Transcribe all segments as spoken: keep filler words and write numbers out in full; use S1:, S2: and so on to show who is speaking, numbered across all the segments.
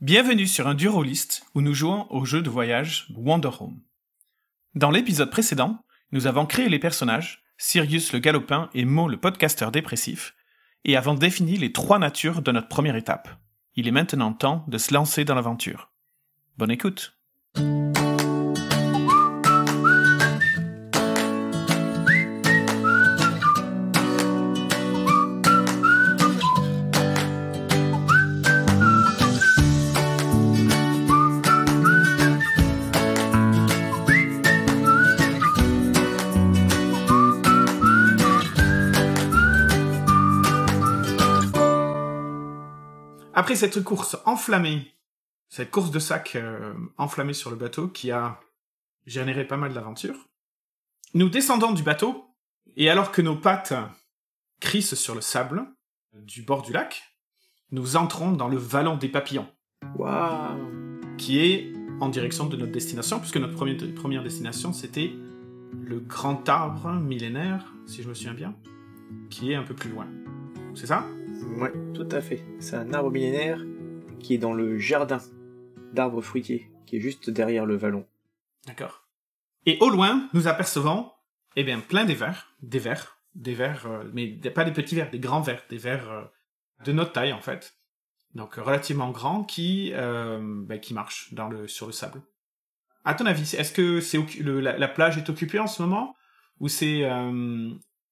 S1: Bienvenue sur un Durolist où nous jouons au jeu de voyage Wonder Home. Dans l'épisode précédent, nous avons créé les personnages, Sirius le galopin et Mo le podcasteur dépressif, et avons défini les trois natures de notre première étape. Il est maintenant temps de se lancer dans l'aventure. Bonne écoute! Après cette course enflammée, cette course de sac euh, enflammée sur le bateau qui a généré pas mal d'aventures, nous descendons du bateau, et alors que nos pattes crissent sur le sable du bord du lac, nous entrons dans le vallon des papillons.
S2: Waouh!
S1: Qui est en direction de notre destination, puisque notre première, première destination, c'était le grand arbre millénaire, si je me souviens bien, qui est un peu plus loin. C'est ça ?
S2: Ouais, tout à fait. C'est un arbre millénaire qui est dans le jardin d'arbres fruitiers, qui est juste derrière le vallon.
S1: D'accord. Et au loin, nous apercevons, eh bien, plein des vers, des vers, des vers, euh, mais pas des petits vers, des grands vers, des vers euh, de notre taille, en fait. Donc, relativement grands, qui, euh, ben, qui marchent dans le, sur le sable. À ton avis, est-ce que c'est, le, la, la plage est occupée en ce moment, ou c'est, euh,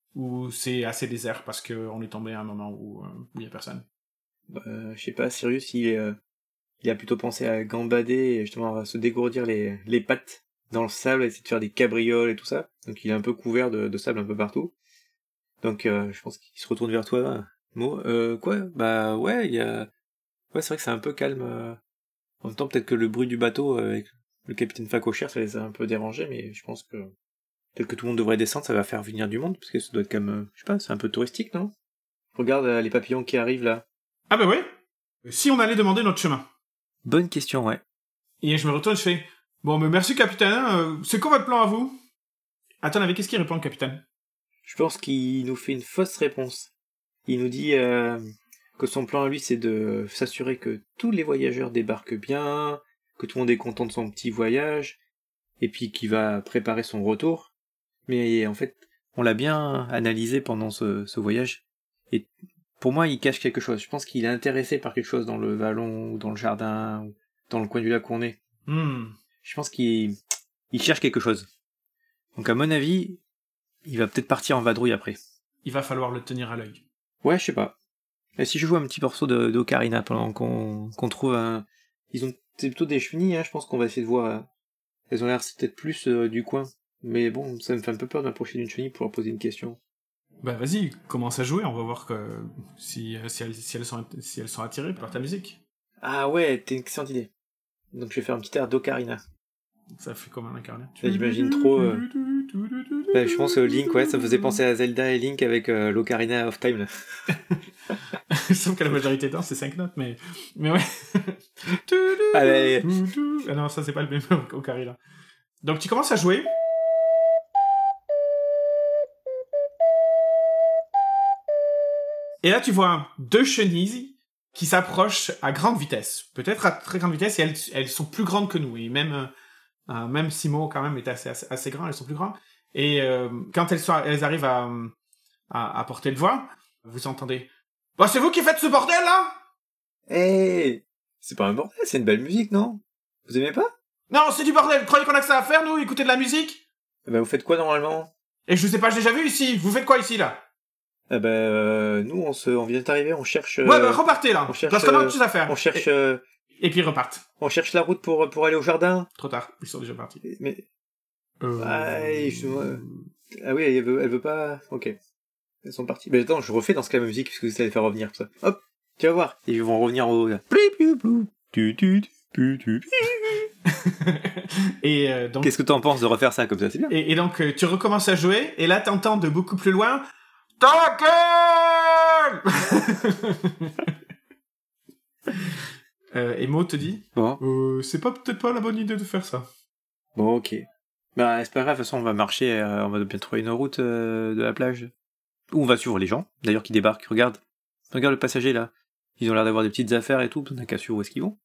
S1: ou c'est assez désert parce qu'on est tombé à un moment où il euh, n'y a personne?
S2: Euh, je sais pas, Sirius, il, euh, il a plutôt pensé à gambader et justement à se dégourdir les, les pattes dans le sable, essayer de faire des cabrioles et tout ça. Donc il est un peu couvert de, de sable un peu partout. Donc euh, je pense qu'il se retourne vers toi, Mo. Euh, quoi? Bah ouais, il y a... Ouais, c'est vrai que c'est un peu calme. Euh... En même temps, peut-être que le bruit du bateau euh, avec le capitaine Facochère, ça les a un peu dérangés, mais je pense que... Peut-être que tout le monde devrait descendre, ça va faire venir du monde, parce que ça doit être comme, euh, je sais pas, c'est un peu touristique, non? Regarde euh, les papillons qui arrivent là.
S1: Ah bah ouais. Si on allait demander notre chemin.
S2: Bonne question, ouais.
S1: Et je me retourne, je fais, bon, mais merci capitaine, euh, c'est quoi votre plan à vous? À ton avis, qu'est-ce qu'il répond le capitaine?
S2: Je pense qu'il nous fait une fausse réponse. Il nous dit euh, que son plan à lui, c'est de s'assurer que tous les voyageurs débarquent bien, que tout le monde est content de son petit voyage, et puis qu'il va préparer son retour. Mais en fait, on l'a bien analysé pendant ce, ce voyage. Et pour moi, il cache quelque chose. Je pense qu'il est intéressé par quelque chose dans le vallon, ou dans le jardin, ou dans le coin du lac où on est.
S1: Hmm.
S2: Je pense qu'il il cherche quelque chose. Donc à mon avis, il va peut-être partir en vadrouille après.
S1: Il va falloir le tenir à l'œil.
S2: Ouais, je sais pas. Et si je joue un petit morceau de, d'Ocarina pendant qu'on, qu'on trouve un... Ils ont c'est plutôt des chenilles, hein, je pense qu'on va essayer de voir... Euh... Elles ont l'air c'est peut-être plus euh, du coin. Mais bon, ça me fait un peu peur d'approcher d'une chenille pour leur poser une question.
S1: Bah vas-y, commence à jouer, on va voir que si, si, elles, si, elles, sont, si elles sont attirées par ta musique.
S2: Ah ouais, t'es une excellente idée. Donc je vais faire un petit air d'Ocarina. Ça
S1: fait comme un incarné.
S2: J'imagine trop... Euh... Bah, je pense que Link, ouais, ça me faisait penser à Zelda et Link avec euh, l'Ocarina of Time. Là.
S1: Sauf que la majorité de temps, c'est cinq notes, mais... Mais ouais.
S2: Allez.
S1: Ah non, ça c'est pas le même Ocarina. Donc tu commences à jouer... Et là, tu vois deux chenilles qui s'approchent à grande vitesse. Peut-être à très grande vitesse, et elles, elles sont plus grandes que nous. Et même, euh, même Simo, quand même, est assez, assez, assez grand, elles sont plus grandes. Et euh, quand elles, sont, elles arrivent à, à, à portée de voix, vous entendez « Bah, c'est vous qui faites ce bordel, là ?»
S2: Eh hey, c'est pas un bordel, c'est une belle musique, non? Vous aimez pas?
S1: Non, c'est du bordel. Vous croyez qu'on a que ça à faire, nous, écouter de la musique?
S2: Eh ben, vous faites quoi, normalement?
S1: Et je sais pas, j'ai déjà vu ici. Vous faites quoi, ici, là?
S2: Eh ben, euh, nous, on se, on vient d'arriver, on cherche... Euh,
S1: ouais, bah, repartez, là.
S2: On cherche...
S1: Parce qu'on a autre chose à faire.
S2: On cherche...
S1: Et,
S2: euh,
S1: et puis, ils repartent.
S2: On cherche la route pour, pour aller au jardin.
S1: Trop tard, ils sont déjà partis.
S2: Mais...
S1: Euh...
S2: Ah, je... ah oui, elle veut, elle veut pas... Ok. Elles sont parties. Mais attends, je refais dans ce cas la musique, puisque ça allait faire revenir, tout ça. Hop, tu vas voir. Et ils vont revenir en haut, là.
S1: Et euh, donc...
S2: Qu'est-ce que t'en penses de refaire ça comme ça, c'est bien.
S1: Et, et donc, euh, tu recommences à jouer, et là, t'entends de beaucoup plus loin... Ta gueule euh, Et Mo te dit...
S2: Bon.
S1: Euh, c'est pas peut-être pas la bonne idée de faire ça.
S2: Bon, ok. Bah, c'est pas grave, de toute façon, on va marcher, euh, on va bien trouver une route euh, de la plage. Où on va suivre les gens, d'ailleurs, qui débarquent. Regarde. Regarde le passager, là. Ils ont l'air d'avoir des petites affaires et tout, on n'a qu'à suivre où est-ce qu'ils vont.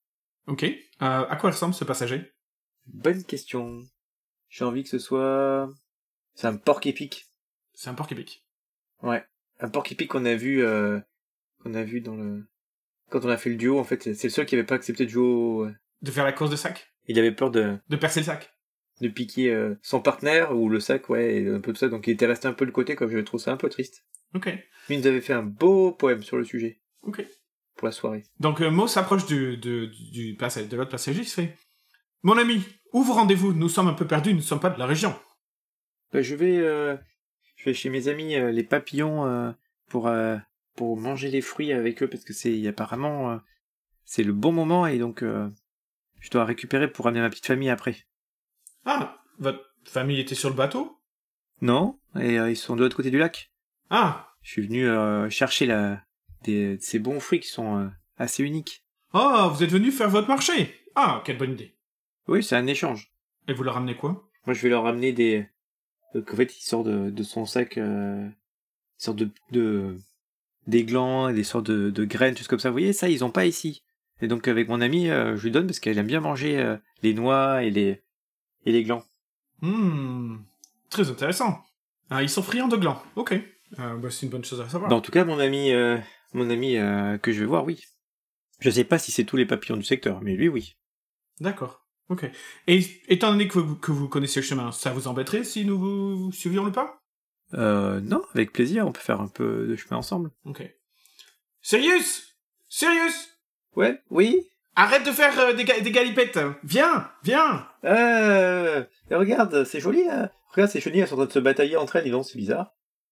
S1: Ok. Euh, à quoi ressemble ce passager?
S2: Bonne question. J'ai envie que ce soit... C'est un porc-épic.
S1: C'est un porc-épic.
S2: Ouais. Un porc-épic qu'on a vu, euh, qu'on a vu dans le... Quand on a fait le duo, en fait, c'est le seul qui avait pas accepté de jouer au...
S1: De faire la course de sac?
S2: Il avait peur de...
S1: De percer le sac?
S2: De piquer euh, son partenaire, ou le sac, ouais, et un peu tout ça. Donc il était resté un peu de côté, comme je trouve ça un peu triste.
S1: Ok.
S2: Mais il nous avait fait un beau poème sur le sujet.
S1: Ok.
S2: Pour la soirée.
S1: Donc euh, Mo s'approche du, du, du passage, de l'autre passager, il se fait « Mon ami, où vous rendez-vous? Nous sommes un peu perdus, nous ne sommes pas de la région. »
S2: Bah, je vais, euh, je vais chez mes amis euh, les papillons euh, pour euh, pour manger les fruits avec eux parce que c'est apparemment euh, c'est le bon moment et donc euh, je dois récupérer pour ramener ma petite famille après.
S1: Ah, votre famille était sur le bateau?
S2: Non, et euh, ils sont de l'autre côté du lac.
S1: Ah,
S2: Je suis venu euh, chercher la des ces bons fruits qui sont euh, assez uniques.
S1: oh, vous êtes venu faire votre marché. Ah, quelle bonne idée.
S2: Oui, c'est un échange.
S1: Et vous leur ramenez quoi?
S2: Moi, je vais leur ramener des donc en fait, il sort de de son sac euh, il sort de de des glands et des sortes de, de graines, choses comme ça. Vous voyez, ça, ils ont pas ici. Et donc, avec mon amie, euh, je lui donne parce qu'elle aime bien manger euh, les noix et les, et les glands.
S1: Hmm, très intéressant. Ah, ils sont friands de glands. Ok. Euh, bah, c'est une bonne chose à savoir.
S2: Bah, en tout cas, mon ami, euh, mon ami euh, que je vais voir, oui. Je sais pas si c'est tous les papillons du secteur, mais lui, oui.
S1: D'accord. Ok. Et étant donné que vous, que vous connaissez le chemin, ça vous embêterait si nous vous suivions le pas?
S2: Euh, non, avec plaisir, on peut faire un peu de chemin ensemble.
S1: Ok. Sirius! Sirius!
S2: Ouais, oui.
S1: Arrête de faire euh, des, ga- des galipettes! Viens! Viens!
S2: Euh, regarde, c'est joli, là. Regarde, ces chenilles, elles sont en train de se batailler entre elles, dis donc, c'est bizarre.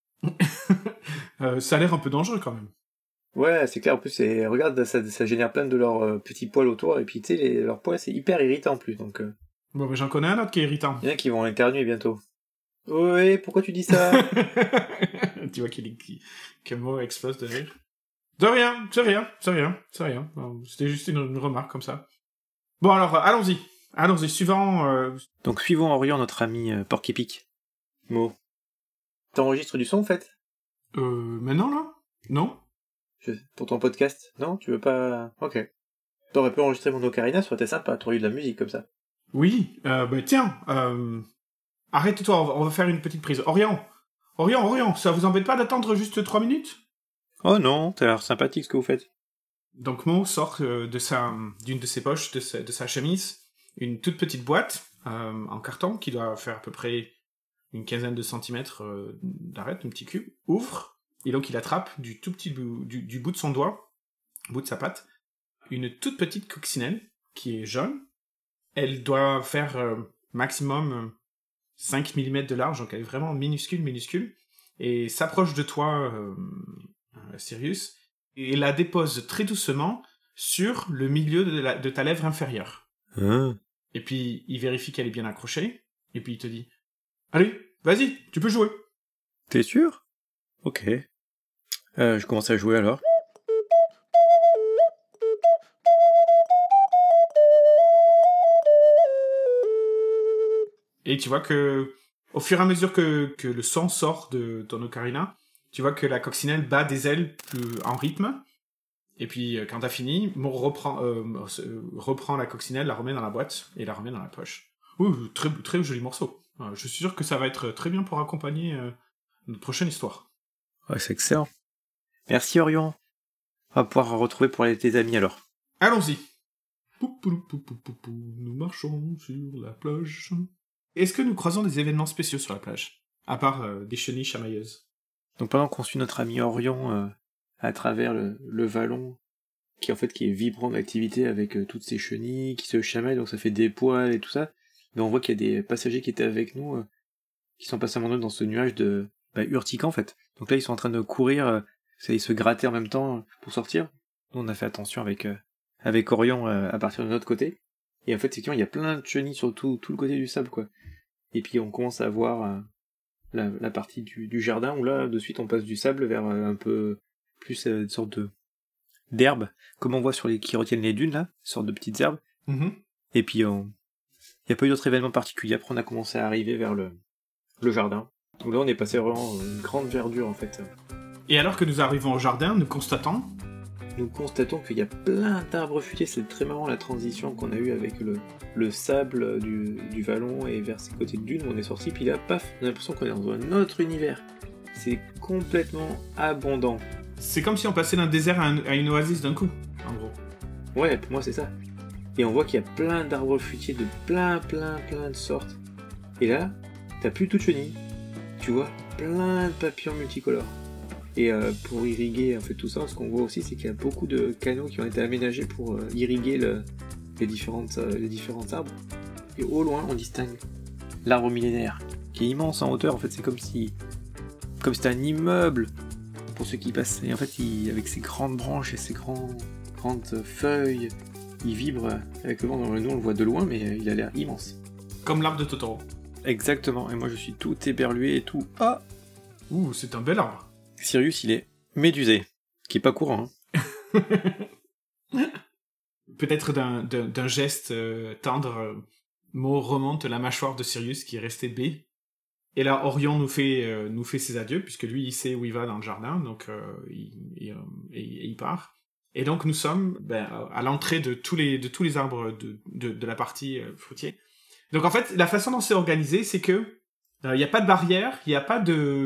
S1: euh, ça a l'air un peu dangereux quand même.
S2: Ouais, c'est clair, en plus, c'est... regarde, ça, ça génère plein de leurs euh, petits poils autour, et puis, tu sais, les... leurs poils, c'est hyper irritant, en plus, donc... Euh...
S1: Bon, bah, j'en connais un autre qui est irritant.
S2: Il y en a qui vont éternuer bientôt. Ouais, pourquoi tu dis ça?
S1: Tu vois qu'il qu'il- que Mo explose de rire. De rien, c'est rien, c'est rien, c'est rien. Bon, c'était juste une, une remarque comme ça. Bon alors, euh, allons-y. Allons-y, suivant... Euh...
S2: Donc suivons Orion, notre ami euh, Porc-Épic. Mo. T'enregistres du son, en fait?
S1: Euh... Maintenant, là? Non?
S2: Je... Pour ton podcast? Non? Tu veux pas... Ok. T'aurais pu enregistrer mon ocarina, ça aurait été sympa, t'aurais eu de la musique comme ça.
S1: Oui, euh, bah tiens, euh... arrête-toi, on va, on va faire une petite prise. Orion, Orion, Orion, ça vous embête pas d'attendre juste trois minutes?
S2: Oh non, t'as l'air sympathique ce que vous faites.
S1: Donc Mo sort euh, de sa, d'une de ses poches, de sa, de sa chemise, une toute petite boîte euh, en carton qui doit faire à peu près une quinzaine de centimètres euh, d'arête, un petit cube, ouvre, et donc il attrape du tout petit bout, du, du bout de son doigt, bout de sa patte, une toute petite coccinelle qui est jaune. Elle doit faire euh, maximum euh, cinq millimètres de large, donc elle est vraiment minuscule, minuscule, et s'approche de toi, euh, euh, Sirius, et la dépose très doucement sur le milieu de, la, de ta lèvre inférieure.
S2: Hein?
S1: Et puis, il vérifie qu'elle est bien accrochée, et puis il te dit « Allez, vas-y, tu peux jouer !»
S2: T'es sûr? Ok. Euh, je commence à jouer alors.
S1: Et tu vois que, au fur et à mesure que, que le son sort de ton ocarina, tu vois que la coccinelle bat des ailes plus en rythme. Et puis, quand t'as fini, Mo reprend, euh, reprend la coccinelle, la remet dans la boîte et la remet dans la poche. Oui, très, très joli morceau. Euh, je suis sûr que ça va être très bien pour accompagner euh, notre prochaine histoire.
S2: Ouais, c'est excellent. Merci Orion. On va pouvoir retrouver pour aller tes amis alors.
S1: Allons-y. Pou, pou, pou, pou, pou, pou, nous marchons sur la plage. Est-ce que nous croisons des événements spéciaux sur la plage? À part euh, des chenilles chamailleuses.
S2: Donc pendant qu'on suit notre ami Orion euh, à travers le, le vallon, qui en fait qui est vibrant d'activité avec euh, toutes ces chenilles qui se chamaillent, donc ça fait des poils et tout ça, mais on voit qu'il y a des passagers qui étaient avec nous, euh, qui sont passés à un moment donné dans ce nuage de bah, urticant en fait. Donc là ils sont en train de courir, euh, ça, ils se gratter en même temps euh, pour sortir. Nous on a fait attention avec euh, avec Orion euh, à partir de notre côté. Et en fait effectivement il y a plein de chenilles sur tout, tout le côté du sable quoi. Et puis on commence à voir euh, la, la partie du, du jardin où là de suite on passe du sable vers euh, un peu plus euh, une sorte de d'herbes, comme on voit sur les qui retiennent les dunes là, une sorte de petites herbes.
S1: Mm-hmm.
S2: Et puis on... il n'y a pas eu d'autres événements particuliers. Après on a commencé à arriver vers le, le jardin. Donc là on est passé vraiment une grande verdure en fait.
S1: Et alors que nous arrivons au jardin, nous constatons
S2: nous constatons qu'il y a plein d'arbres fruitiers. C'est très marrant la transition qu'on a eue avec le, le sable du, du vallon et vers ces côtés de dune où on est sorti, puis là, paf, on a l'impression qu'on est dans un autre univers. C'est complètement abondant.
S1: C'est comme si on passait d'un désert à, un, à une oasis d'un coup, en gros.
S2: Ouais, pour moi c'est ça. Et on voit qu'il y a plein d'arbres fruitiers de plein, plein, plein de sortes. Et là, t'as plus toute chenille. Tu vois plein de papillons multicolores. Et euh, pour irriguer en fait tout ça, ce qu'on voit aussi, c'est qu'il y a beaucoup de canaux qui ont été aménagés pour euh, irriguer le, les, différentes, euh, les différents arbres. Et au loin, on distingue l'arbre millénaire, qui est immense en hauteur. En fait, c'est comme si, comme si c'était un immeuble pour ceux qui passent. Et en fait, il, avec ses grandes branches et ses grands, grandes feuilles, il vibre avec le vent. Nous, on le voit de loin, mais il a l'air immense.
S1: Comme l'arbre de Totoro.
S2: Exactement. Et moi, je suis tout éberlué et tout. Ah,
S1: ouh, c'est un bel arbre.
S2: Sirius, il est médusé, qui est pas courant. Hein.
S1: Peut-être d'un, d'un, d'un geste euh, tendre, euh, Mo remonte la mâchoire de Sirius qui est restée bée. Et là, Orion nous fait, euh, nous fait ses adieux, puisque lui, il sait où il va dans le jardin, donc euh, il, il, euh, il, il part. Et donc, nous sommes ben, à l'entrée de tous les, de tous les arbres de, de, de la partie euh, fruitier. Donc, en fait, la façon dont c'est organisé, c'est que il euh, n'y a pas de barrière, il n'y a pas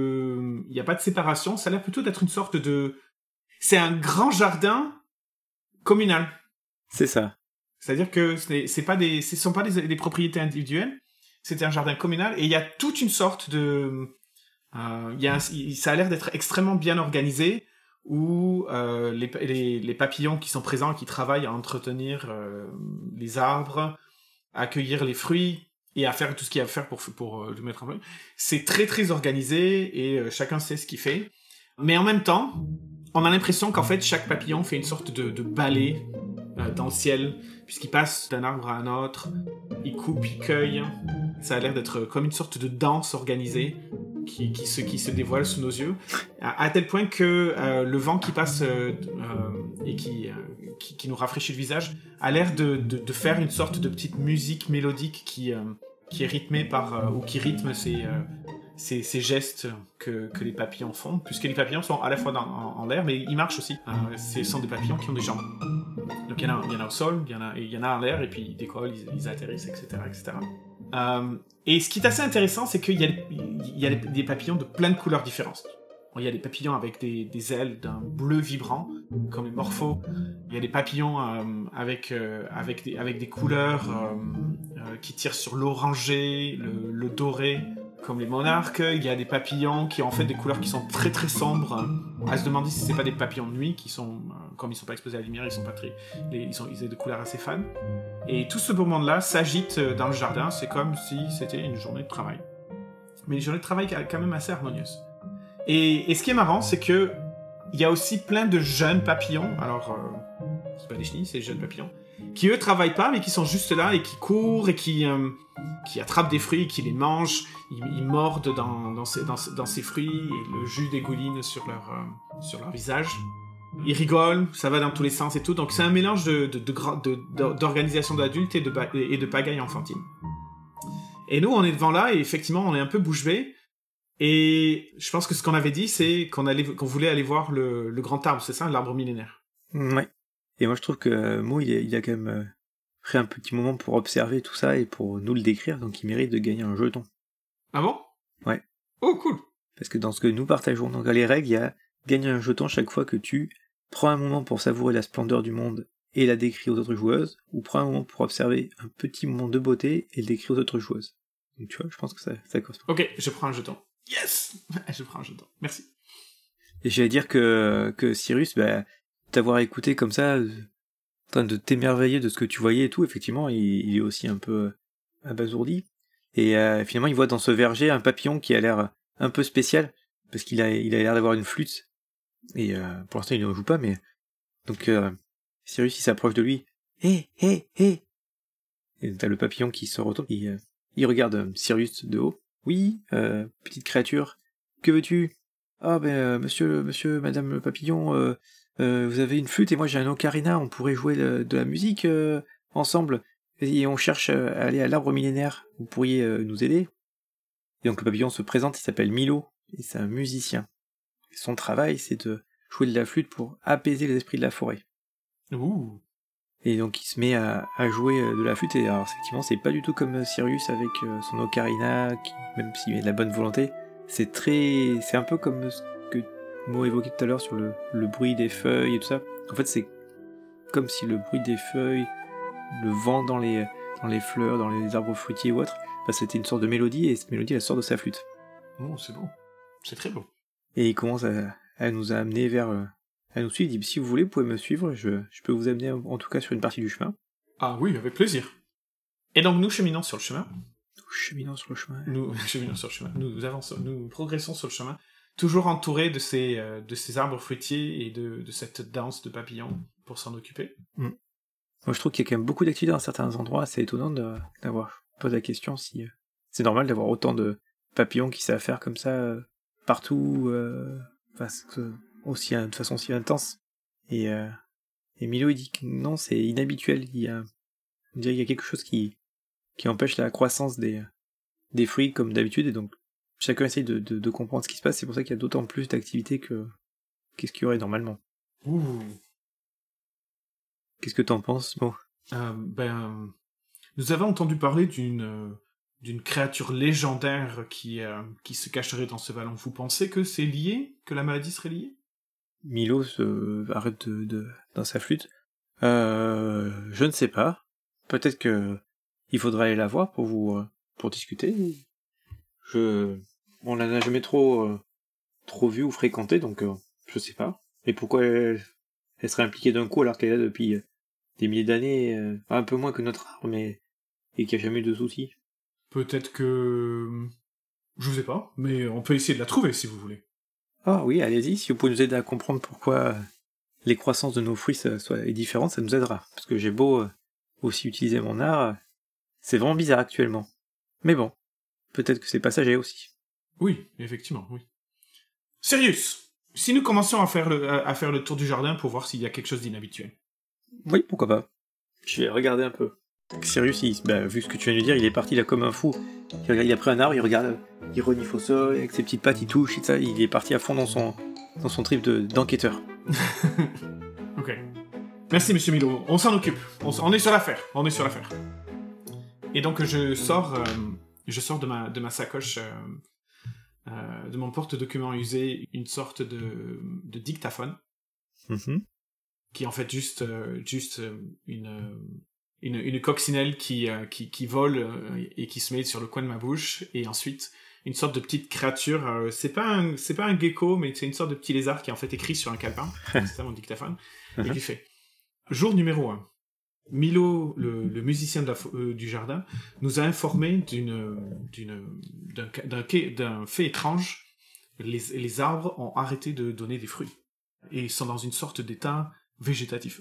S1: de, il n'y a pas de séparation. Ça a l'air plutôt d'être une sorte de, c'est un grand jardin communal.
S2: C'est ça.
S1: C'est-à-dire que ce n'est c'est pas des, ce sont pas des, des propriétés individuelles. C'est un jardin communal et il y a toute une sorte de, euh, il y a un, ça a l'air d'être extrêmement bien organisé où euh, les, les, les papillons qui sont présents, qui travaillent à entretenir euh, les arbres, à accueillir les fruits et à faire tout ce qu'il y a à faire pour, pour euh, le mettre en place. C'est très très organisé et euh, chacun sait ce qu'il fait. Mais en même temps, on a l'impression qu'en fait chaque papillon fait une sorte de, de ballet euh, dans le ciel, puisqu'il passe d'un arbre à un autre, il coupe, il cueille. Ça a l'air d'être comme une sorte de danse organisée qui, qui, se, qui se dévoile sous nos yeux, à, à tel point que euh, le vent qui passe euh, euh, et qui, euh, qui, qui nous rafraîchit le visage a l'air de, de, de faire une sorte de petite musique mélodique qui, euh, qui est rythmée par, euh, ou qui rythme ces, euh, ces, ces gestes que, que les papillons font, puisque les papillons sont à la fois dans, en, en l'air, mais ils marchent aussi. Euh, ce sont des papillons qui ont des jambes. Donc il y en a, il y en a au sol, il y en a, il y en a en l'air, et puis ils décollent, ils, ils atterrissent, et cetera, et cetera. Euh, et ce qui est assez intéressant, c'est qu'il y a, il y a des papillons de plein de couleurs différentes. Il y a des papillons avec des, des ailes d'un bleu vibrant, comme les morphos. Il y a des papillons euh, avec, euh, avec, des, avec des couleurs euh, euh, qui tirent sur l'orangé, le, le doré, comme les monarques. Il y a des papillons qui ont en fait des couleurs qui sont très très sombres. À se demander si c'est pas des papillons de nuit qui sont, euh, comme ils sont pas exposés à la lumière, ils sont pas très, les, ils sont, ils ont des couleurs assez fades. Et tout ce beau monde-là s'agite dans le jardin. C'est comme si c'était une journée de travail, mais une journée de travail quand même assez harmonieuse. Et, et ce qui est marrant, c'est que il y a aussi plein de jeunes papillons. Alors, euh, c'est pas des chenilles, c'est des jeunes papillons qui eux travaillent pas, mais qui sont juste là et qui courent et qui euh, qui attrapent des fruits, et qui les mangent. Ils, ils mordent dans dans ces, dans, dans ces fruits et le jus dégouline sur leur euh, sur leur visage. Ils rigolent, ça va dans tous les sens et tout. Donc c'est un mélange de, de, de, de, de d'organisation d'adultes et de et de pagaille enfantine. Et nous, on est devant là et effectivement, on est un peu bouche bée. Et je pense que ce qu'on avait dit, c'est qu'on allait, qu'on voulait aller voir le, le grand arbre, c'est ça, l'arbre millénaire.
S2: Ouais. Et moi, je trouve que euh, Mo, il a, il a quand même euh, pris un petit moment pour observer tout ça et pour nous le décrire, donc il mérite de gagner un jeton.
S1: Ah bon ?
S2: Ouais.
S1: Oh, cool.
S2: Parce que dans ce que nous partageons, donc dans les règles, il y a gagner un jeton chaque fois que tu prends un moment pour savourer la splendeur du monde et la décrire aux autres joueuses, ou prends un moment pour observer un petit moment de beauté et le décrire aux autres joueuses. Donc tu vois, je pense que ça, ça correspond.
S1: Ok, je prends un jeton. Yes. Je prends un jeton. Merci.
S2: Et j'allais dire que, que Cyrus, bah, t'avoir écouté comme ça, euh, en train de t'émerveiller de ce que tu voyais et tout, effectivement, il, il est aussi un peu euh, abasourdi. Et euh, finalement, il voit dans ce verger un papillon qui a l'air un peu spécial, parce qu'il a, il a l'air d'avoir une flûte. Et euh, pour l'instant, il ne joue pas, mais... Donc, euh, Cyrus, il s'approche de lui. Hé, hé, hé. Et t'as le papillon qui se retourne, il, euh, il regarde Cyrus de haut. Oui, euh, petite créature, que veux-tu ? Ah ben, euh, monsieur, monsieur, madame le papillon, euh, euh, vous avez une flûte et moi j'ai un ocarina, on pourrait jouer le, de la musique euh, ensemble, et on cherche à aller à l'arbre millénaire, vous pourriez euh, nous aider ? Et donc le papillon se présente, il s'appelle Milo, et c'est un musicien. Et son travail, c'est de jouer de la flûte pour apaiser les esprits de la forêt.
S1: Ouh.
S2: Et donc il se met à, à jouer de la flûte, et alors effectivement c'est pas du tout comme Sirius avec son ocarina, qui, même s'il met de la bonne volonté, c'est très... c'est un peu comme ce que Mo évoquait tout à l'heure sur le, le bruit des feuilles et tout ça. En fait c'est comme si le bruit des feuilles, le vent dans les, dans les fleurs, dans les arbres fruitiers ou autres, bah, c'était une sorte de mélodie, et cette mélodie elle sort de sa flûte.
S1: Oh, c'est beau. C'est très beau.
S2: Et il commence à, à nous amener vers... à nous suivre, il dit, si vous voulez, vous pouvez me suivre, je, je peux vous amener en tout cas sur une partie du chemin.
S1: Ah oui, avec plaisir. Et donc nous cheminons sur le chemin.
S2: Nous cheminons sur le chemin.
S1: Nous cheminons sur le chemin. Nous avançons, nous progressons sur le chemin, toujours entourés de ces, euh, de ces arbres fruitiers et de, de cette danse de papillons pour s'en occuper.
S2: Mm. Moi je trouve qu'il y a quand même beaucoup d'activités dans certains endroits, c'est étonnant de, d'avoir posé la question si euh, c'est normal d'avoir autant de papillons qui savent faire comme ça euh, partout, euh, parce que aussi de façon aussi intense. Et, euh, et Milo il dit que non, c'est inhabituel. Il y a, on dirait qu'il y a quelque chose qui, qui empêche la croissance des, des fruits comme d'habitude, et donc chacun essaye de, de, de comprendre ce qui se passe. C'est pour ça qu'il y a d'autant plus d'activités que qu'est-ce qu'il y aurait normalement.
S1: Ouh.
S2: Qu'est-ce que t'en penses, Mo?
S1: euh, Ben, nous avons entendu parler d'une euh, d'une créature légendaire qui euh, qui se cacherait dans ce vallon. Vous pensez que c'est lié, que la maladie serait liée?
S2: Milo se arrête de, de, dans sa flûte. Euh, je ne sais pas. Peut-être que il faudra aller la voir pour vous pour discuter. Je, on l'a jamais trop euh, trop vu ou fréquenté, donc euh, je sais pas. Mais pourquoi elle, elle serait impliquée d'un coup alors qu'elle est là depuis euh, des milliers d'années, euh, un peu moins que notre arbre, mais et qu'il n'y a jamais eu de soucis.
S1: Peut-être que je sais pas, mais on peut essayer de la trouver si vous voulez.
S2: Ah oui, allez-y, si vous pouvez nous aider à comprendre pourquoi les croissances de nos fruits soient différentes, ça nous aidera. Parce que j'ai beau euh, aussi utiliser mon art, c'est vraiment bizarre actuellement. Mais bon, peut-être que c'est passager aussi.
S1: Oui, effectivement, oui. Sirius, si nous commencions à faire le, à faire le tour du jardin pour voir s'il y a quelque chose d'inhabituel.
S2: Oui, pourquoi pas. Je vais regarder un peu. Sirius, il, bah, vu ce que tu viens de lui dire, il est parti là comme un fou. Il, regarde, il a pris un arbre, il regarde, il renifle au sol, avec ses petites pattes, il touche, et ça, il est parti à fond dans son, dans son trip de, d'enquêteur.
S1: Ok. Merci, monsieur Milo. On s'en occupe. On, on est sur l'affaire. On est sur l'affaire. Et donc, je sors, euh, je sors de ma, de ma sacoche, euh, euh, de mon porte-document usé, une sorte de, de dictaphone.
S2: Mm-hmm.
S1: Qui est en fait juste, euh, juste une, une, une coccinelle qui, euh, qui, qui vole euh, et qui se met sur le coin de ma bouche. Et ensuite, une sorte de petite créature. Euh, c'est pas un, c'est pas un gecko, mais c'est une sorte de petit lézard qui est en fait écrit sur un calepin. C'est ça mon dictaphone. Et qui fait jour numéro un. Milo, le, le musicien de la, euh, du jardin, nous a informé d'une, d'une, d'un, d'un, d'un fait étrange. Les, les arbres ont arrêté de donner des fruits. Et sont dans une sorte d'état végétatif.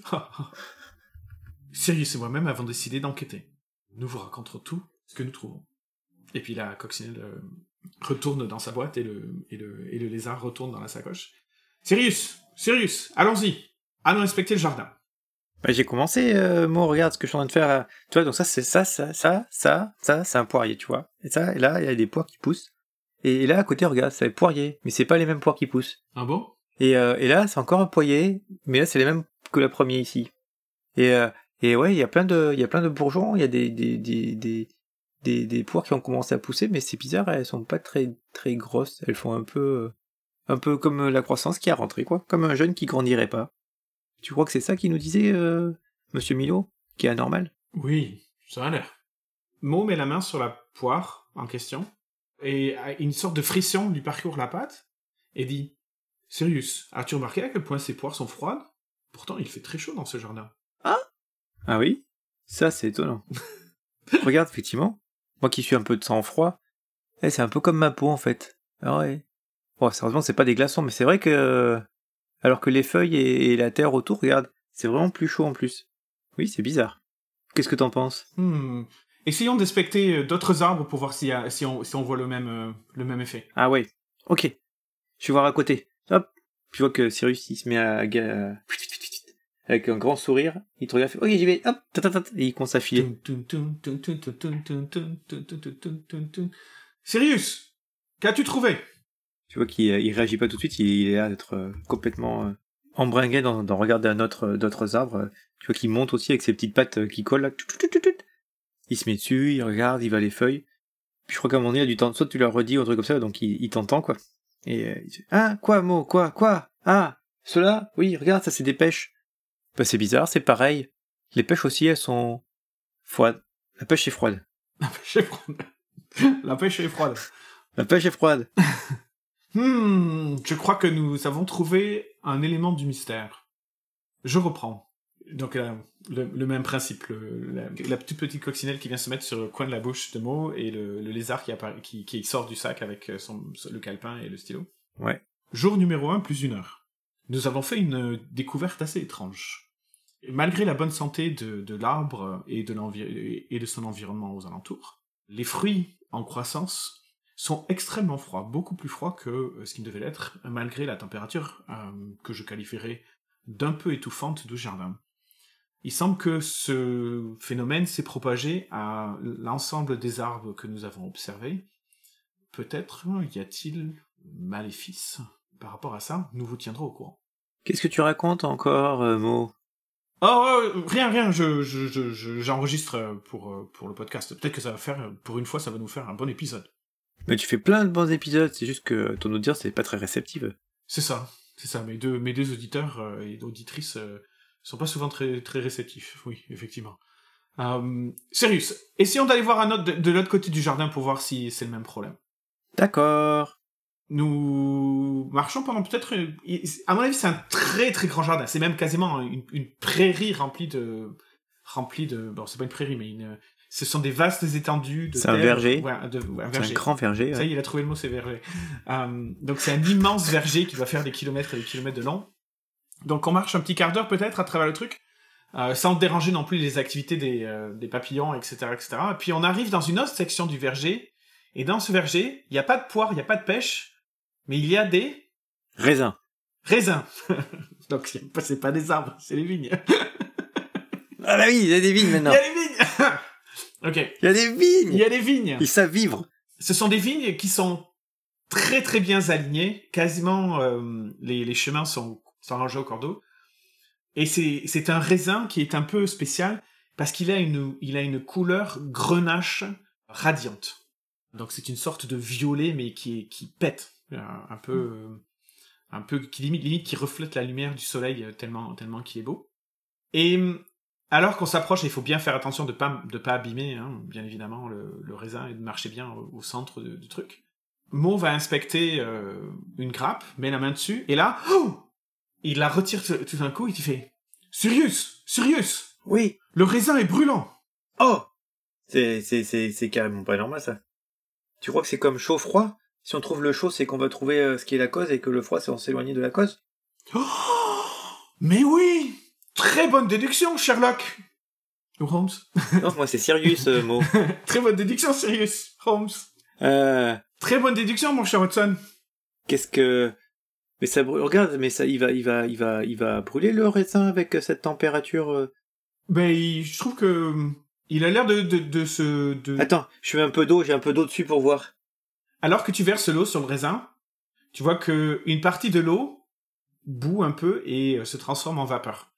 S1: Sirius et moi-même avons décidé d'enquêter. Nous vous raconterons tout ce que nous trouvons. Et puis la coccinelle euh, retourne dans sa boîte et le, et, le, et le lézard retourne dans la sacoche. Sirius, Sirius, allons-y. Allons inspecter le jardin.
S2: Bah, j'ai commencé, euh, moi, regarde ce que je suis en train de faire. Là. Tu vois, donc ça, c'est ça, ça, ça, ça, ça, c'est un poirier, tu vois. Et ça, et là, il y a des poires qui poussent. Et là, à côté, regarde, c'est un poirier. Mais c'est pas les mêmes poires qui poussent.
S1: Ah bon?
S2: Et, euh, et là, c'est encore un poirier. Mais là, c'est les mêmes que la première ici. Et, euh, et ouais, il y a plein de, il y a plein de bourgeons. Il y a des, des, des, des, des, des poires qui ont commencé à pousser. Mais c'est bizarre, elles sont pas très, très grosses. Elles font un peu, un peu comme la croissance qui a rentré, quoi. Comme un jeune qui grandirait pas. Tu crois que c'est ça qu'il nous disait, euh, Monsieur Milo, qui est anormal?
S1: Oui, ça a l'air. Mo met la main sur la poire en question, et une sorte de frisson lui parcourt la patte, et dit « Sirius, as-tu remarqué à quel point ces poires sont froides? Pourtant, il fait très chaud dans ce jardin. »
S2: Ah Ah oui? Ça, c'est étonnant. Regarde, effectivement, moi qui suis un peu de sang froid, eh, c'est un peu comme ma peau, en fait. Ah ouais. Bon, sérieusement, c'est pas des glaçons, mais c'est vrai que... Alors que les feuilles et, et la terre autour, regarde, c'est vraiment plus chaud en plus. Oui, c'est bizarre. Qu'est-ce que t'en penses?
S1: Hmm. Essayons d'inspecter d'autres arbres pour voir si, si, on, si on voit le même, euh, le même effet.
S2: Ah ouais, ok. Je vais voir à côté. Hop. Tu vois que Sirius, il se met à... à... avec un grand sourire, il te regarde, fait, ok, j'y vais, hop, et il commence à filer.
S1: Sirius, qu'as-tu trouvé?
S2: Tu vois qu'il il réagit pas tout de suite, il, il est là d'être euh, complètement euh, embringué dans, dans regarder un autre, euh, d'autres arbres. Tu vois qu'il monte aussi avec ses petites pattes euh, qui collent là. Tout, tout, tout, tout, tout. Il se met dessus, il regarde, il va les feuilles. Puis je crois qu'à un moment donné, il a du temps, soit tu leur redis ou un truc comme ça, donc il, il t'entend quoi. Et euh, il dit, ah, quoi, Mo, quoi, quoi, ah, cela, oui, regarde, ça c'est des pêches. Bah c'est bizarre, c'est pareil. Les pêches aussi, elles sont froides. La pêche est froide.
S1: La pêche est froide. La pêche est froide.
S2: La pêche est froide.
S1: Hmm, je crois que nous avons trouvé un élément du mystère. Je reprends. Donc euh, le, le même principe, le, la, la toute petite coccinelle qui vient se mettre sur le coin de la bouche de Mo et le, le lézard qui, apparaît, qui, qui sort du sac avec son, le calepin et le stylo.
S2: Ouais.
S1: Jour numéro un, plus une heure. Nous avons fait une découverte assez étrange. Malgré la bonne santé de, de l'arbre et de, et de son environnement aux alentours, les fruits en croissance sont extrêmement froids, beaucoup plus froids que ce qu'ils devaient l'être, malgré la température euh, que je qualifierais d'un peu étouffante du jardin. Il semble que ce phénomène s'est propagé à l'ensemble des arbres que nous avons observés. Peut-être y a-t-il maléfice par rapport à ça, nous vous tiendrons au courant.
S2: Qu'est-ce que tu racontes encore, euh, Mo?
S1: Oh, rien, rien, je, je, je, je, j'enregistre pour, pour le podcast. Peut-être que ça va faire, pour une fois, ça va nous faire un bon épisode.
S2: Mais tu fais plein de bons épisodes, c'est juste que ton audience n'est pas très réceptive.
S1: C'est ça, c'est ça. Mes deux, mes deux auditeurs euh, et auditrices euh, sont pas souvent très, très réceptifs. Oui, effectivement. Euh, Sirius, essayons d'aller voir un autre de, de l'autre côté du jardin pour voir si c'est le même problème.
S2: D'accord.
S1: Nous marchons pendant peut-être... À mon avis, c'est un très très grand jardin. C'est même quasiment une, une prairie remplie de... Remplie de... Bon, c'est pas une prairie, mais une... Ce sont des vastes étendues de
S2: c'est
S1: terre.
S2: Un verger.
S1: Ouais, de, ouais, un
S2: verger.
S1: C'est
S2: un grand verger.
S1: Ça
S2: ouais.
S1: y est, il a trouvé le mot, c'est verger. Euh, donc c'est un immense verger qui va faire des kilomètres et des kilomètres de long. Donc on marche un petit quart d'heure peut-être à travers le truc, euh, sans déranger non plus les activités des, euh, des papillons, et cetera, et cetera. Et puis on arrive dans une autre section du verger, et dans ce verger, il n'y a pas de poire, il n'y a pas de pêche, mais il y a des...
S2: Raisins.
S1: Raisins. Donc c'est pas des arbres, c'est des vignes.
S2: Ah bah oui, il y a des vignes maintenant.
S1: Il y a des vignes. Ok.
S2: Il y a des vignes.
S1: Il y a des vignes.
S2: Ils savent vivre.
S1: Ce sont des vignes qui sont très très bien alignées. Quasiment euh, les, les chemins sont, sont rangés au cordeau. Et c'est, c'est un raisin qui est un peu spécial parce qu'il a une, il a une couleur grenache radiante. Donc c'est une sorte de violet mais qui, est, qui pète. Un, un peu... Euh, un peu qui limite, limite qui reflète la lumière du soleil tellement, tellement qu'il est beau. Et alors qu'on s'approche, il faut bien faire attention de pas, de pas abîmer, hein, bien évidemment, le, le raisin et de marcher bien au, au centre de, du truc. Mo va inspecter euh, une grappe, met la main dessus, et là, oh, il la retire tout, tout d'un coup, et il fait « Sirius, Sirius,
S2: oui,
S1: le raisin est brûlant !»
S2: Oh, c'est, c'est, c'est, c'est carrément pas normal, ça. Tu crois que c'est comme chaud-froid? Si on trouve le chaud, c'est qu'on va trouver euh, ce qui est la cause, et que le froid, c'est on s'éloigner de la cause?
S1: Oh, mais oui! Très bonne déduction, Sherlock! Ou Holmes?
S2: Non, moi c'est Sirius, euh, Mo.
S1: Très bonne déduction, Sirius, Holmes.
S2: Euh...
S1: Très bonne déduction, mon cher Watson.
S2: Qu'est-ce que... Mais ça brûle... Regarde, mais ça, il va, il va, il va, il va brûler le raisin avec cette température... Euh...
S1: Ben, il... je trouve que... Il a l'air de, de, de se... De...
S2: Attends, je mets un peu d'eau, j'ai un peu d'eau dessus pour voir.
S1: Alors que tu verses l'eau sur le raisin, tu vois que une partie de l'eau bout un peu et se transforme en vapeur.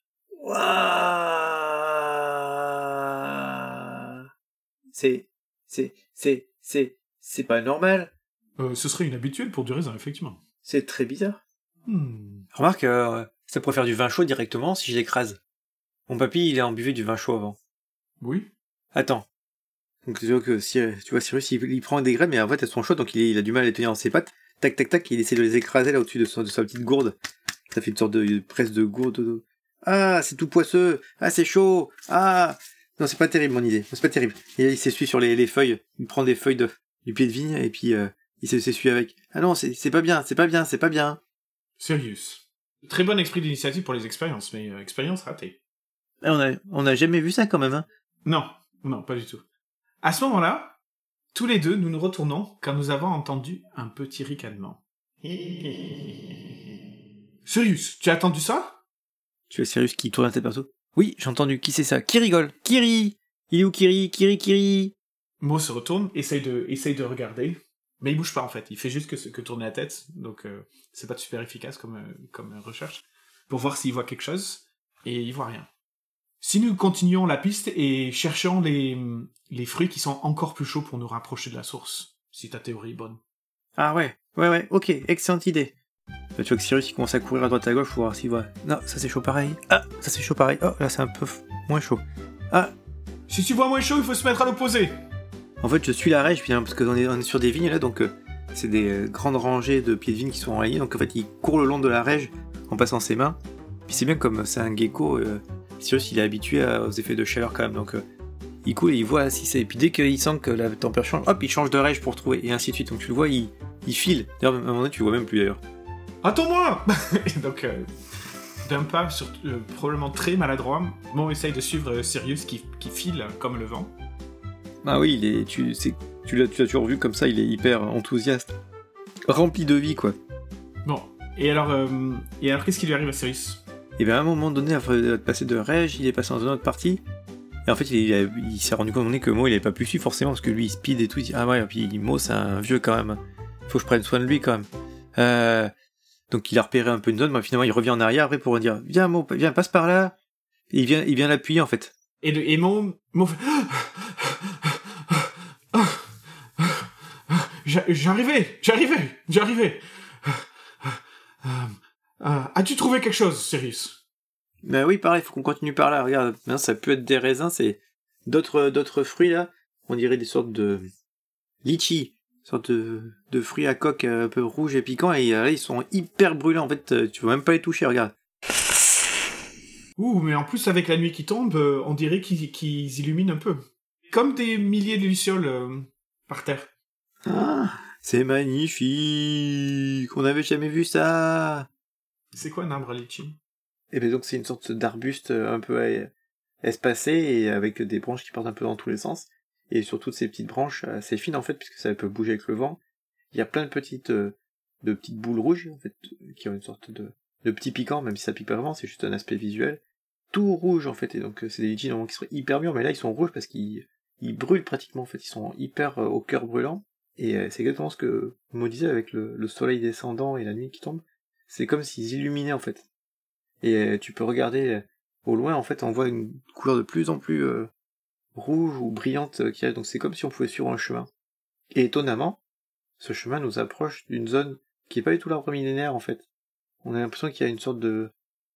S2: Waouh, c'est, c'est, c'est, c'est, c'est pas normal.
S1: Euh, ce serait inhabituel pour du raisin, effectivement.
S2: C'est très bizarre.
S1: Hmm.
S2: Remarque, euh, ça pourrait faire du vin chaud directement si je l'écrase. Mon papy, il a en buvait du vin chaud avant.
S1: Oui.
S2: Attends. Donc tu vois que si, tu vois Cyrus, il, il prend des graines, mais en fait elles sont chaudes, donc il, il a du mal à les tenir dans ses pattes. Tac, tac, tac, il essaie de les écraser là au-dessus de, son, de sa petite gourde. Ça fait une sorte de presse de gourde. Ah, c'est tout poisseux. Ah, c'est chaud. Ah, non, c'est pas terrible mon idée. C'est pas terrible. Et là, il s'essuie sur les, les feuilles. Il prend des feuilles de, du pied de vigne et puis euh, il s'essuie avec. Ah non, c'est, c'est pas bien, c'est pas bien, c'est pas bien.
S1: Sirius. Très bon esprit d'initiative pour les expériences, mais euh, expérience ratée.
S2: Ah, on a, on a jamais vu ça quand même, hein.
S1: Non, non, pas du tout. À ce moment-là, tous les deux, nous nous retournons quand nous avons entendu un petit ricanement. Sirius, tu as entendu ça?
S2: Tu as Cyrus qui tourne la tête partout. Oui, j'ai entendu. Qui c'est ça? Qui rigole? Kiri! Il est où Kiri? Kiri, Kiri!
S1: Mo se retourne, essaye de, essaye de regarder. Mais il bouge pas, en fait. Il fait juste que, que tourner la tête. Donc, euh, c'est pas super efficace comme, euh, comme euh, recherche. Pour voir s'il voit quelque chose. Et il voit rien. Si nous continuons la piste et cherchons les, les fruits qui sont encore plus chauds pour nous rapprocher de la source. Si ta théorie est bonne.
S2: Ah ouais, ouais, ouais, ok, excellente idée. Bah, tu vois que Sirius il commence à courir à droite à gauche pour voir s'il voit. Non, ça c'est chaud pareil. Ah, ça c'est chaud pareil. Oh, là c'est un peu f- moins chaud. Ah,
S1: Si tu vois moins chaud, il faut se mettre à l'opposé.
S2: en fait je suis la règle, puis, hein, parce qu'on est, on est sur des vignes là, donc euh, c'est des euh, grandes rangées de pieds de vigne qui sont enrayés, donc en fait il court le long de la rège en passant ses mains. Puis c'est bien comme c'est un gecko, euh, Sirius il est habitué à- aux effets de chaleur quand même, donc euh, il coule et il voit si c'est. Et puis dès qu'il sent que la température change, hop, il change de rège pour trouver, et ainsi de suite. Donc tu le vois, il, il file. D'ailleurs, à un moment donné, tu le vois même plus d'ailleurs.
S1: Attends-moi. Et donc, euh, d'un pas sur, euh, probablement très maladroit, Mo essaye de suivre euh, Sirius qui, qui file comme le vent.
S2: Ah oui, il est, tu, c'est, tu, l'as, tu l'as toujours vu comme ça, il est hyper enthousiaste. Rempli de vie, quoi.
S1: Bon, et alors, euh, et alors qu'est-ce qui lui arrive à Sirius?
S2: Et bien à un moment donné, après être passé de rège, il est passé dans une autre partie. Et en fait, il, a- il s'est rendu compte que Mo, il avait pas pu suivre forcément, parce que lui, il speed et tout. Il dit, ah ouais, et puis Mo, c'est un vieux quand même. Faut que je prenne soin de lui quand même. Euh, donc il a repéré un peu une zone, mais finalement, il revient en arrière après pour dire, viens Mo, viens, passe par là. Et il vient, il vient l'appuyer en fait.
S1: Et, le, et Mo, Mo fait... J'a- J'arrivais, j'arrivais, j'arrivais. Euh, euh, As-tu trouvé quelque chose, Sirius?
S2: Ben oui, pareil, faut qu'on continue par là. Regarde, maintenant ça peut être des raisins, c'est d'autres d'autres fruits là. On dirait des sortes de litchi, sortes de, de fruits à coque un peu rouges et piquants, et là ils sont hyper brûlants. En fait, euh, tu vas même pas les toucher. Regarde.
S1: Ouh, mais en plus, avec la nuit qui tombe, euh, on dirait qu'ils qu'ils illuminent un peu. Comme des milliers de lucioles euh, par terre.
S2: Ah, c'est magnifique. On n'avait jamais vu ça.
S1: C'est quoi un arbre à litchi?
S2: Et ben donc c'est une sorte d'arbuste un peu euh, espacé et avec des branches qui partent un peu dans tous les sens. Et sur toutes ces petites branches assez fines en fait, puisque ça peut bouger avec le vent. Il y a plein de petites euh, de petites boules rouges en fait, qui ont une sorte de, de petits piquants, même si ça pique pas vraiment, c'est juste un aspect visuel. Tout rouge en fait, et donc c'est des litchis normalement qui seraient hyper mûrs, mais là ils sont rouges parce qu'ils ils brûlent pratiquement en fait, ils sont hyper euh, au cœur brûlant. Et euh, c'est exactement ce que Mo disait avec le, le soleil descendant et la nuit qui tombe. C'est comme s'ils illuminaient en fait. Et euh, tu peux regarder euh, au loin, en fait, on voit une couleur de plus en plus euh, rouge ou brillante euh, qu'il y a. Donc c'est comme si on pouvait suivre un chemin. Et étonnamment, ce chemin nous approche d'une zone qui est pas du tout l'arbre millénaire en fait. On a l'impression qu'il y a une sorte de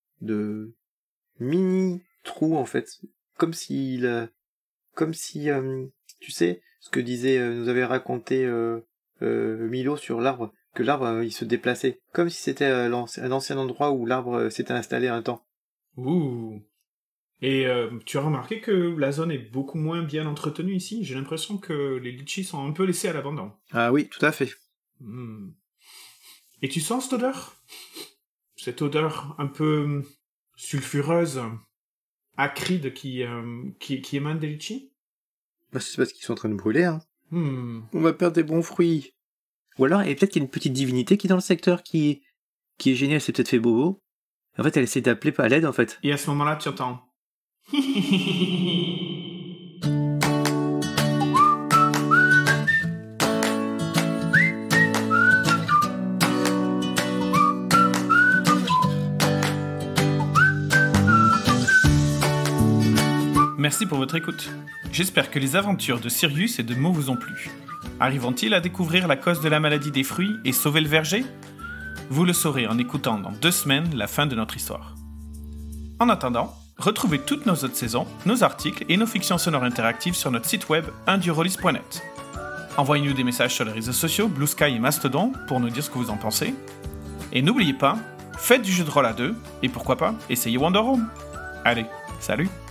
S2: de mini trou en fait, comme si euh, comme si euh, tu sais ce que disait euh, nous avait raconté euh, euh, Milo sur l'arbre, que l'arbre euh, il se déplaçait, comme si c'était euh, un ancien endroit où l'arbre euh, s'était installé un temps.
S1: Ouh. Et euh, tu as remarqué que la zone est beaucoup moins bien entretenue ici? J'ai l'impression que les litchis sont un peu laissés à l'abandon.
S2: Ah oui, tout à fait.
S1: Hmm. Et tu sens cette odeur? Cette odeur un peu sulfureuse, acride qui, euh, qui, qui émane des litchis?
S2: Bah, c'est parce qu'ils sont en train de brûler, hein.
S1: Hmm.
S2: On va perdre des bons fruits. Ou alors, et peut-être qu'il y a une petite divinité qui est dans le secteur qui, qui est géniale, elle s'est peut-être fait bobo. En fait, elle essaie d'appeler à l'aide, en fait.
S1: Et à ce moment-là, tu entends... Merci pour votre écoute. J'espère que les aventures de Sirius et de Mo vous ont plu. Arriveront-ils à découvrir la cause de la maladie des fruits et sauver le verger? Vous le saurez en écoutant dans deux semaines la fin de notre histoire. En attendant, retrouvez toutes nos autres saisons, nos articles et nos fictions sonores interactives sur notre site web un dieu rôliste point net. Envoyez-nous des messages sur les réseaux sociaux Blue Sky et Mastodon pour nous dire ce que vous en pensez. Et n'oubliez pas, faites du jeu de rôle à deux, et pourquoi pas, essayez Wonder Home. Allez, salut!